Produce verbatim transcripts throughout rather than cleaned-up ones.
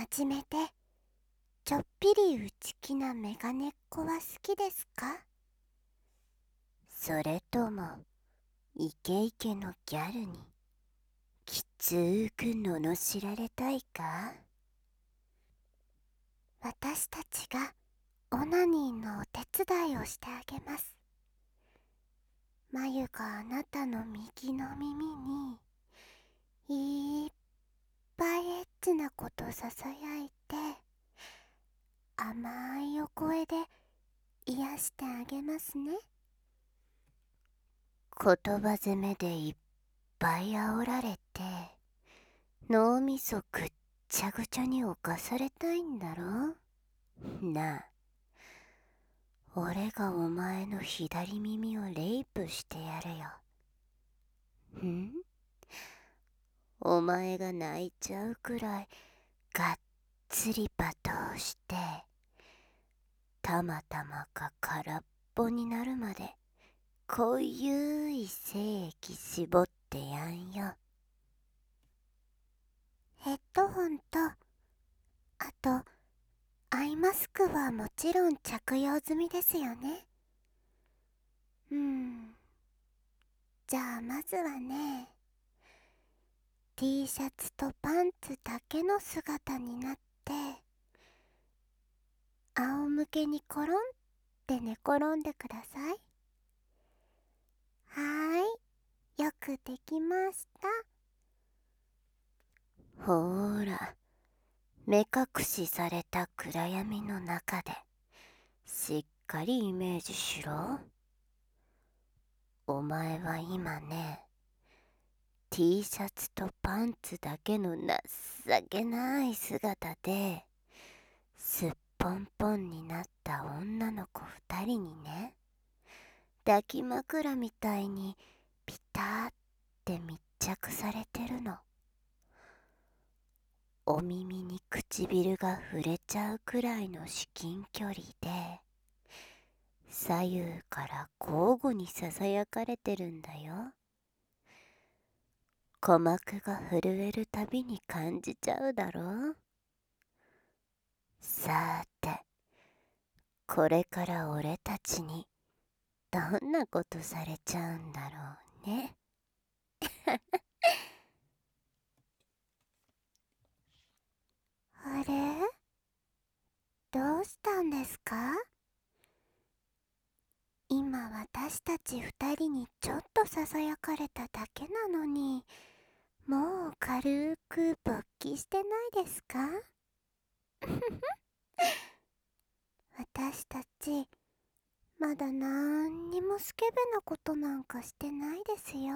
真面目でちょっぴり内気なメガネっ子は好きですか？それともイケイケのギャルにきつーく罵られたいか？私たちがオナニーのお手伝いをしてあげます。まゆがあなたの右の耳にいっぱいエッチなことささやいて、甘いお声で癒してあげますね。言葉攻めでいっぱい煽られて脳みそぐっちゃぐちゃに侵されたいんだろ？なあ、俺がお前の左耳をレイプしてやるよ。ん？お前が泣いちゃうくらいがっつり罵倒して、たまたまか空っぽになるまで濃ゆい精液絞ってやんよ。ヘッドホンと、あとアイマスクはもちろん着用済みですよね。うーん。じゃあまずはね、T シャツとパンツだけの姿になって、仰向けにコロンって寝転んでください。はーい、よくできました。ほーら、目隠しされた暗闇の中でしっかりイメージしろ。お前は今ね、T シャツとパンツだけの情けない姿で、すっぽんぽんになった女の子二人にね、抱き枕みたいにピターって密着されてるの。お耳に唇が触れちゃうくらいの至近距離で、左右から交互にささやかれてるんだよ。鼓膜が震えるたびに感じちゃうだろう。さーて、これから俺たちにどんなことされちゃうんだろうね。あれ？どうしたんですか？今私たち二人にちょっとささやかれただけなのに、もう軽く勃起してないですか？私たちまだなんにもスケベなことなんかしてないですよ。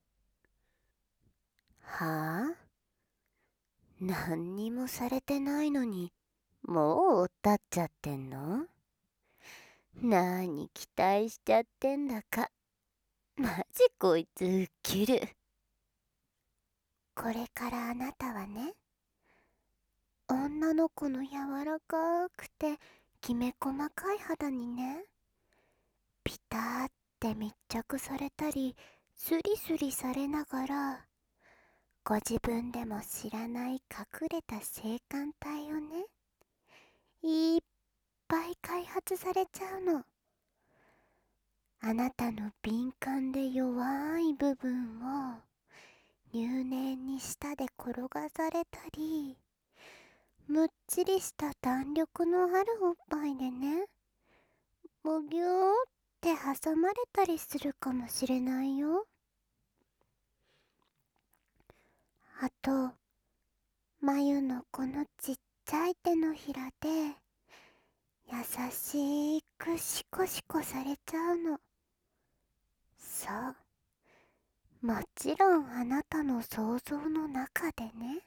はあ？何にもされてないのにもうおったっちゃってんの？なーに期待しちゃってんだか。マジこいつウッキる。これからあなたはね、女の子の柔らかくてきめ細かい肌にね、ピターって密着されたりスリスリされながら、ご自分でも知らない隠れた性感帯をね、いっぱい開発されちゃうの。あなたの敏感で弱い部分を入念に舌で転がされたり、むっちりした弾力のあるおっぱいでね、むぎゅーって挟まれたりするかもしれないよ。あと、眉のこのちっちゃい手のひらで優しくシコシコされちゃうの。そう、もちろんあなたの想像の中でね。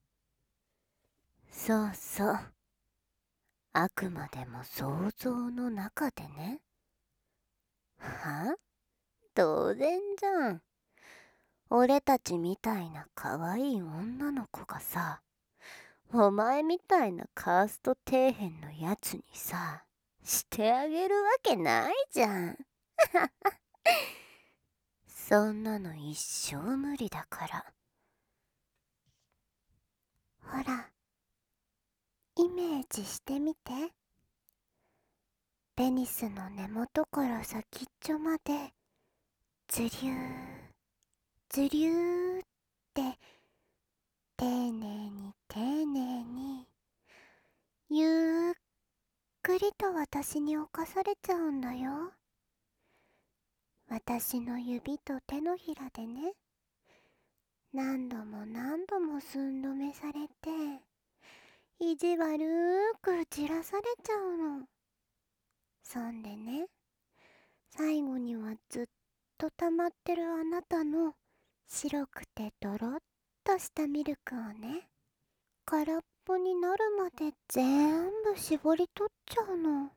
そうそう、あくまでも想像の中でね。は？当然じゃん。俺たちみたいな可愛い女の子がさ、お前みたいなカースト底辺のやつにさ、してあげるわけないじゃん。そんなの一生無理だから。ほら、 道してみて。ペニスの根元から先っちょまでずりゅーずりゅーって丁寧に丁寧にゆっくりと私に侵されちゃうんだよ。私の指と手のひらでね、何度も何度も寸止めされて意地悪くじらされちゃうの。そんでね、最後にはずっと溜まってるあなたの白くてドロッとしたミルクをね、空っぽになるまで全部絞り取っちゃうの。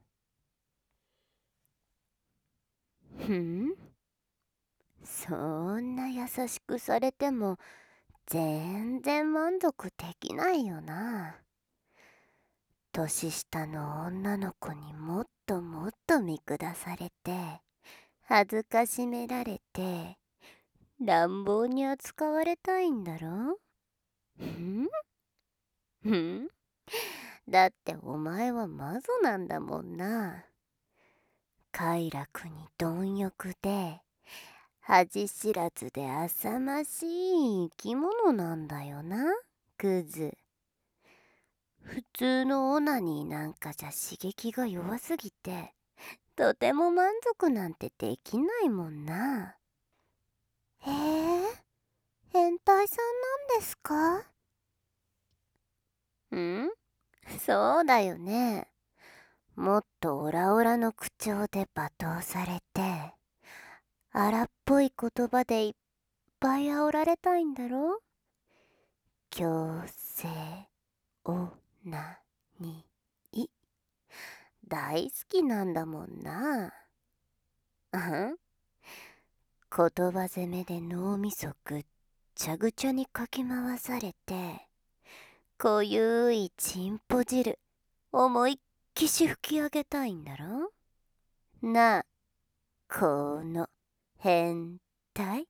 ふん、そんな優しくされても全然満足できないよな。年下の女の子にもっともっと見下されて恥ずかしめられて乱暴に扱われたいんだろ。んんだってお前は魔女なんだもんな。快楽に貪欲で恥知らずで浅ましい生き物なんだよな、クズ。普通のオナニーなんかじゃ刺激が弱すぎてとても満足なんてできないもんな。へえ、変態さんなんですか？んそうだよね。もっとオラオラの口調で罵倒されて荒っぽい言葉でいっぱい煽られたいんだろ。強制オナニー大好きなんだもんな。あん言葉攻めで脳みそぐっちゃぐちゃにかき回されて濃ゆいチンポ汁思いっきし吹き上げたいんだろなあ、この変態。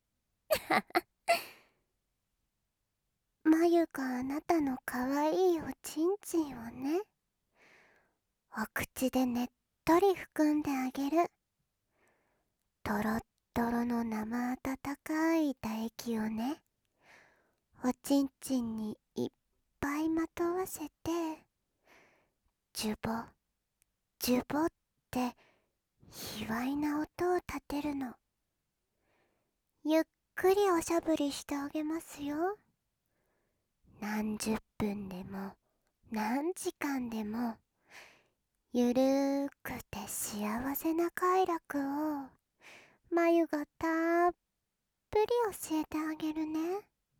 眉があなたのかわいいおちんちんをね、お口でねっとり含んであげる。とろっとろの生温かい唾液をね、おちんちんにいっぱいまとわせて、ジュボジュボって卑猥な音を立てるの。ゆっくりおしゃぶりしてあげますよ。何十分でも何時間でもゆるーくて幸せな快楽を眉がたっぷり教えてあげるね。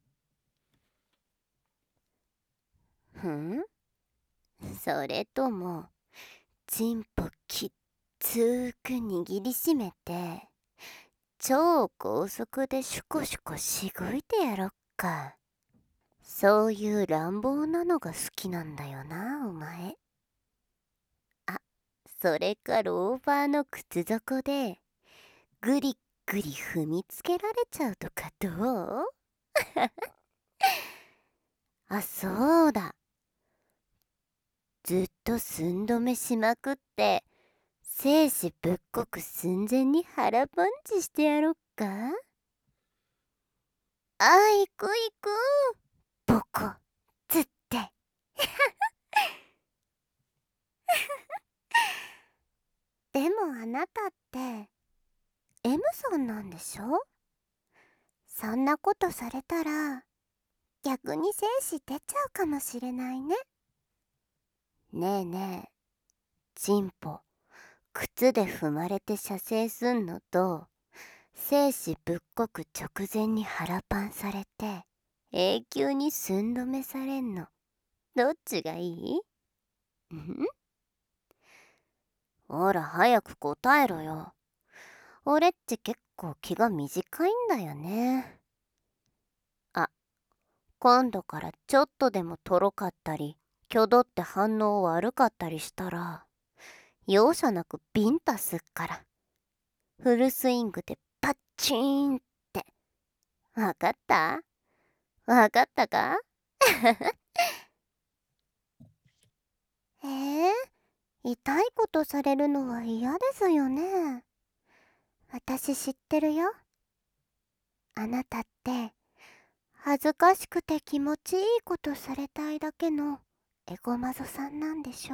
ふんそれともチンポきっつーく握りしめて超高速でシュコシュコしごいてやろっか。そういう乱暴なのが好きなんだよな、お前。あ、それかローファーの靴底でグリグリ踏みつけられちゃうとかどう？あ、そうだ。ずっと寸止めしまくって生死仏国寸前に腹パンチしてやろっか。あ、行く行く。ボコつってでもあなたって M さんなんでしょ？そんなことされたら逆に精子出ちゃうかもしれないね。ねえねえ、チンポ靴で踏まれて射精すんのと生死仏国直前に腹パンされて永久に寸止めされんの、どっちがいい？んほら早く答えろよ。俺って結構気が短いんだよね。あ、今度からちょっとでもとろかったり挙動って反応悪かったりしたら容赦なくビンタすっから。フルスイングでパッチーンって。わかった？わかったか？ 痛いことされるのは嫌ですよね。私知ってるよ。あなたって恥ずかしくて気持ちいいことされたいだけのエゴマゾさんなんでしょ。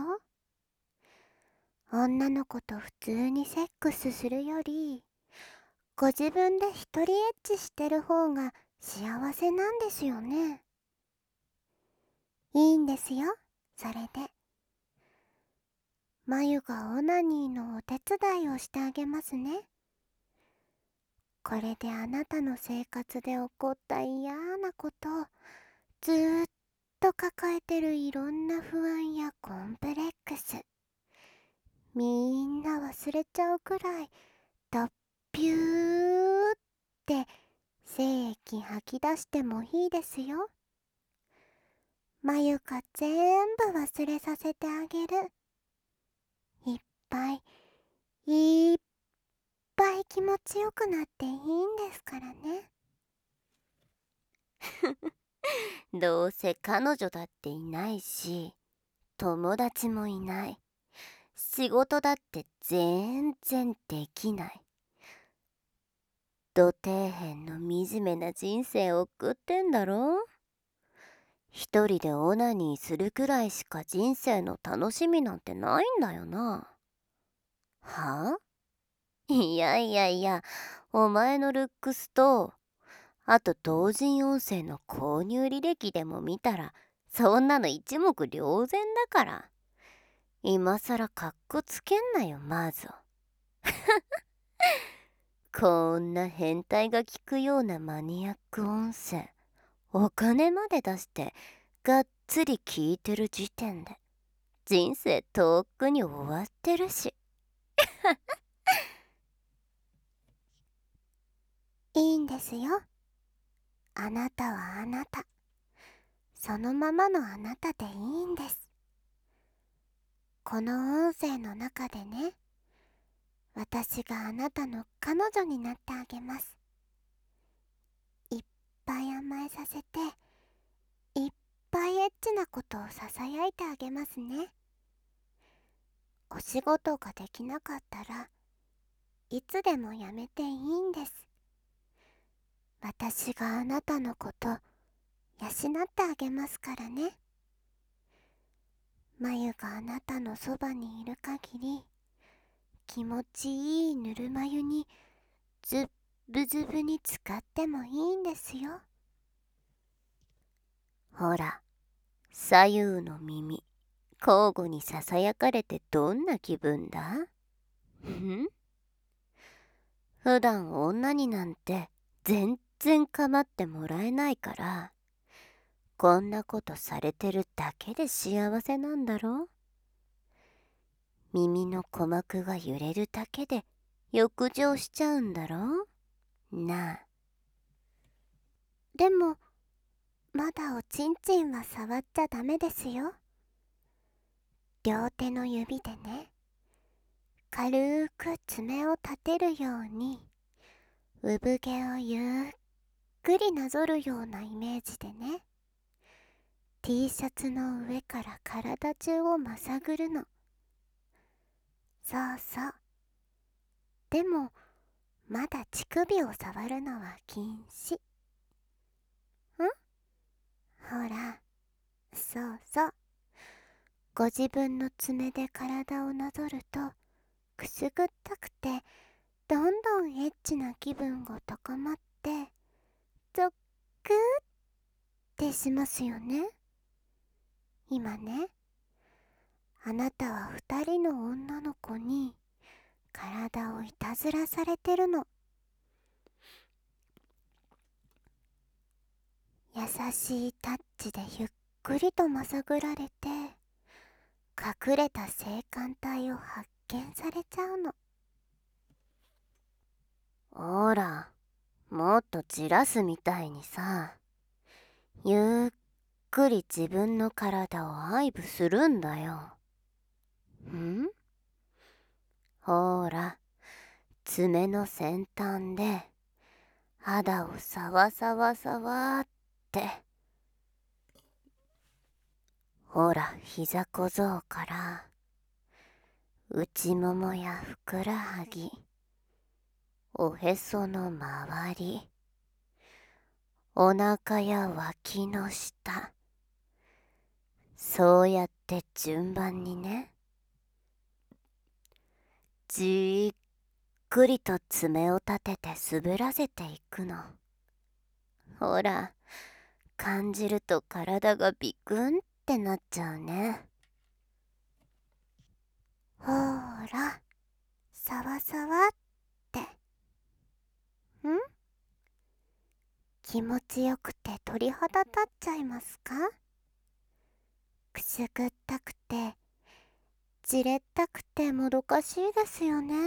女の子と普通にセックスするより、ご自分で一人エッチしてる方が幸せなんですよね。いいんですよ、それで。まゆがオナニーのお手伝いをしてあげますね。これであなたの生活で起こった嫌なことをずーっと抱えてるいろんな不安やコンプレックス、みんな忘れちゃうくらいドッピューって精液吐き出してもいいですよ。まゆが全部忘れさせてあげる。いっぱいいっぱい気持ちよくなっていいんですからね。どうせ彼女だっていないし、友達もいない。仕事だって全然できない。土底辺の惨めな人生を送ってんだろ。一人でオナニーするくらいしか人生の楽しみなんてないんだよな。はあ？いやいやいや、お前のルックスと、あと同人音声の購入履歴でも見たら、そんなの一目瞭然だから。今さらカッコつけんなよ、まず。こんな変態が聞くようなマニアック音声、お金まで出してがっつり聞いてる時点で人生とっくに終わってるし。いいんですよ。あなたはあなた。そのままのあなたでいいんです。この音声の中でね、私があなたの彼女になってあげます。いっぱい甘えさせて、いっぱいエッチなことをささやいてあげますね。お仕事ができなかったらいつでもやめていいんです。私があなたのこと養ってあげますからね。まゆがあなたのそばにいる限り、気持ちいいぬるま湯にずっぶずぶに浸かってもいいんですよ。ほら、左右の耳交互にささやかれてどんな気分だ？ん？普段女になんて全然構ってもらえないから、こんなことされてるだけで幸せなんだろ？耳の鼓膜が揺れるだけで浴場しちゃうんだろなあ。でもまだおちんちんは触っちゃダメですよ。両手の指でね、軽く爪を立てるように産毛をゆっくりなぞるようなイメージでね、 T シャツの上から体中をまさぐるの。そうそう。でもまだ乳首を触るのは禁止。ん？ほら、そうそう。ご自分の爪で体をなぞるとくすぐったくて、どんどんエッチな気分が高まってゾックってしますよね。今ね、あなたは二人の女の子に体をいたずらされてるの。優しいタッチでゆっくりとまさぐられて、隠れた性感帯を発見されちゃうの。ほら、もっとじらすみたいにさ、ゆっくり自分の体を愛撫するんだよ。ん？ほら、爪の先端で肌をさわさわさわって。ほら、膝小僧から内ももやふくらはぎ、おへその周り、お腹や脇の下、そうやって順番にね、じっくりと爪を立てて滑らせていくの。ほら、感じると体がビクンってなっちゃうね。ほーら、さわさわって。ん？気持ちよくて鳥肌立っちゃいますか？くすぐったくて、じれったくてもどかしいですよね。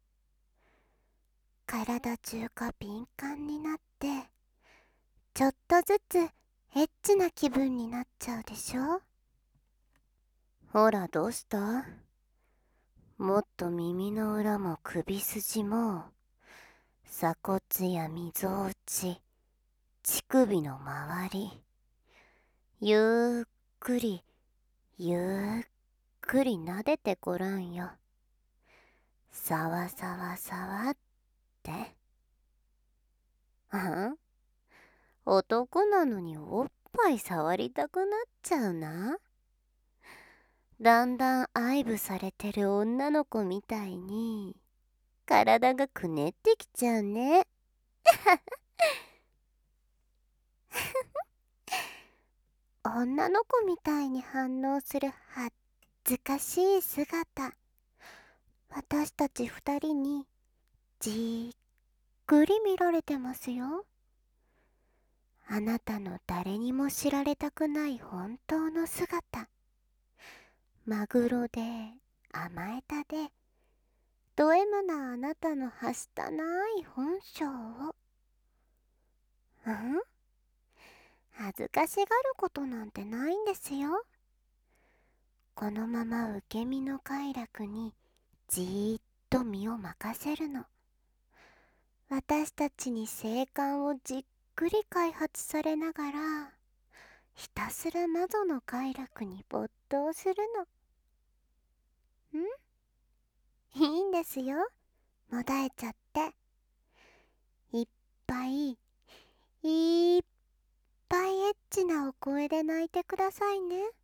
体中が敏感になって、ちょっとずつエッチな気分になっちゃうでしょ？ほら、どうした？もっと耳の裏も首筋も、鎖骨やみぞおち、乳首の周り、ゆっくり、ゆっくり撫でてごらんよ。さわさわさわって。あ？男なのにおっぱい触りたくなっちゃうな。だんだん愛撫されてる女の子みたいに体がくねってきちゃうね。女の子みたいに反応する恥ずかしい姿、私たち二人にじっくり見られてますよ。あなたの誰にも知られたくない本当の姿、マグロで甘えたでド M なあなたのはしたない本性を。うん恥ずかしがることなんてないんですよ。このまま受け身の快楽にじーっと身を任せるの。私たちに性感をじっくり開発されながら、ひたすら謎の快楽に没頭するの。んいいんですよ。もだえちゃって。いっぱい、いっぱいエッチなお声で泣いてくださいね。